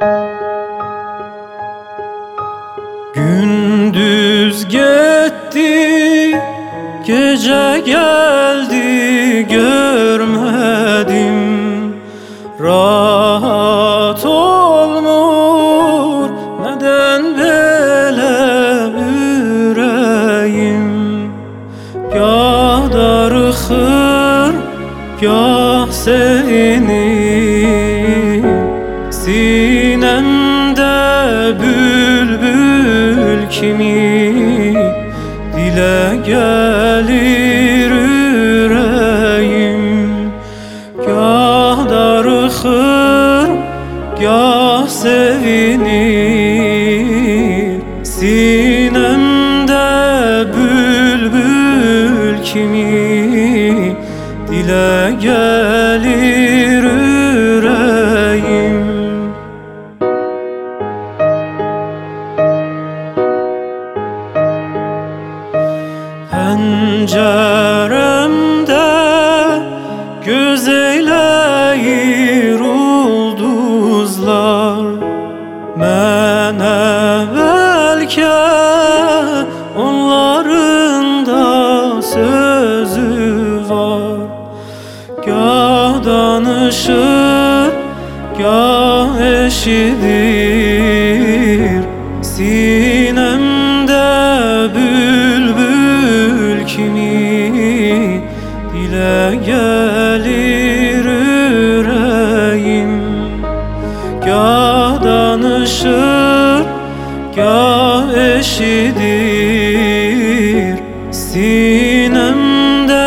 Gündüz gitti, gece geldi, görmedim. Rahat olmur, neden böyle yüreğim? Gah darıxır, gah sevinir, sinemde bülbül kimi dile gelir yüreğim. Gah darıxır, gah sevinir, sinemde bülbül kimi dile gelir yüreğim. Penceremde göz eyleyir ulduzlar, mənə bəlkə onların da sözü var. Gah danışır, gah eşidir, sinemde bülbül kimi dile gelir yüreğim. Gah danışır, gah eşidir, sinemde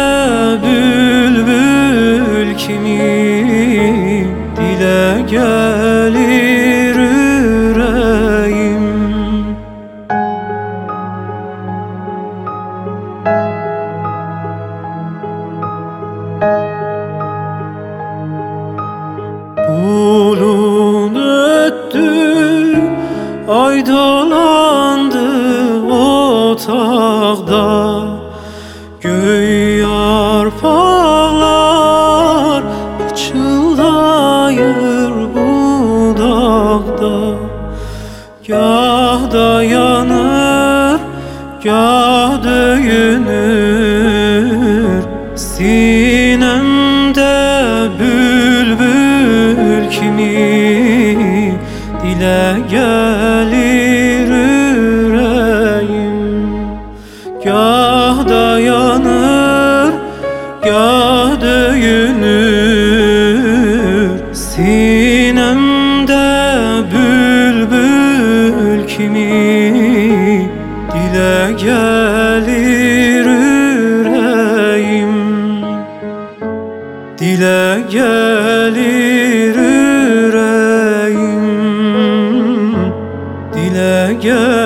bülbül kimi dile gelir yüreğim. Bulun öttü, ay dolandı otaqda, göy yarpaqlar pıçıldayır budaqda. Gah dayanır, gah döyünür, sinemde bülbül kimi dile gelir yüreğim. Gah dayanır, gah döyünür, sinemde bülbül kimi dile gelir yüreğim. Dile gelir yüreğim, dile gelir.